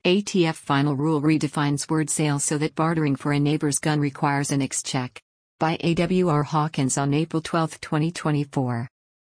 ATF final rule redefines word sale so that bartering for a neighbor's gun requires an ex check. By A.W.R. Hawkins on April 12, 2024.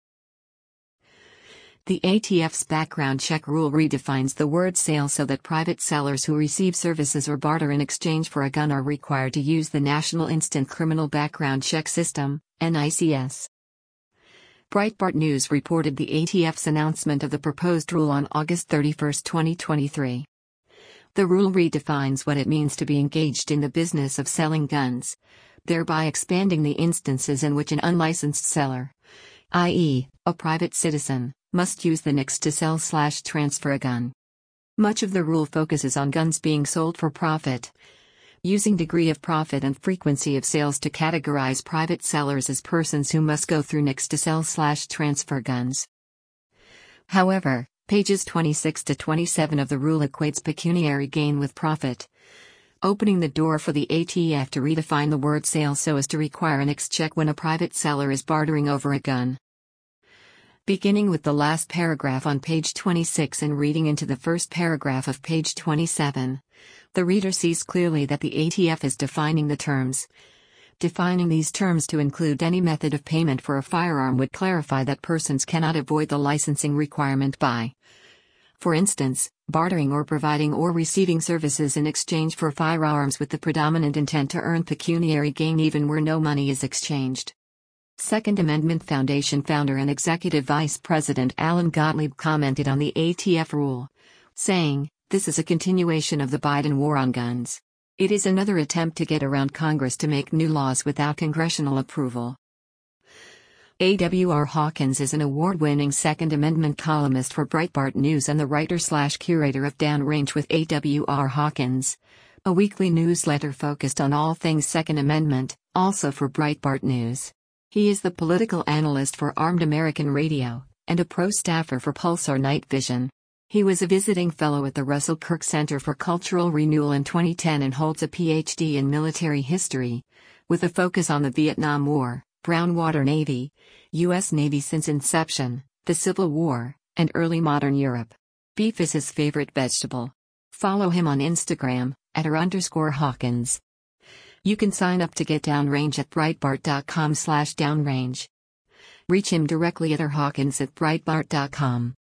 The ATF's background check rule redefines the word sale so that private sellers who receive services or barter in exchange for a gun are required to use the National Instant Criminal Background Check System, NICS. Breitbart News reported the ATF's announcement of the proposed rule on August 31, 2023. The rule redefines what it means to be engaged in the business of selling guns, thereby expanding the instances in which an unlicensed seller, i.e., a private citizen, must use the NICS to sell/transfer a gun. Much of the rule focuses on guns being sold for profit, using degree of profit and frequency of sales to categorize private sellers as persons who must go through NICS to sell/transfer guns. However, pages 26 to 27 of the rule equates pecuniary gain with profit, opening the door for the ATF to redefine the word sale so as to require an ex check when a private seller is bartering over a gun. Beginning with the last paragraph on page 26 and reading into the first paragraph of page 27, the reader sees clearly that the ATF is defining the terms. Defining these terms to include any method of payment for a firearm would clarify that persons cannot avoid the licensing requirement by, for instance, bartering or providing or receiving services in exchange for firearms with the predominant intent to earn pecuniary gain even where no money is exchanged. Second Amendment Foundation founder and Executive Vice President Alan Gottlieb commented on the ATF rule, saying, "This is a continuation of the Biden war on guns. It is another attempt to get around Congress to make new laws without congressional approval." A.W.R. Hawkins is an award-winning Second Amendment columnist for Breitbart News and the writer/curator of Downrange with A.W.R. Hawkins, a weekly newsletter focused on all things Second Amendment, also for Breitbart News. He is the political analyst for Armed American Radio, and a pro-staffer for Pulsar Night Vision. He was a visiting fellow at the Russell Kirk Center for Cultural Renewal in 2010 and holds a Ph.D. in military history, with a focus on the Vietnam War, Brown Water Navy, U.S. Navy since inception, the Civil War, and early modern Europe. Beef is his favorite vegetable. Follow him on Instagram, @r_Hawkins. You can sign up to get Downrange at Breitbart.com/downrange. Reach him directly at rhawkins@breitbart.com.